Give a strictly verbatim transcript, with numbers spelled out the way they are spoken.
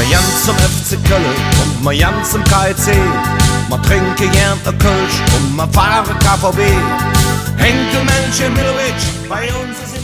gern zum F C Köln und ma gern zum K I C. Ma trinke gern a Kölsch und ma fahre K V B. Henkel, Mensch, Milovic, bei uns ist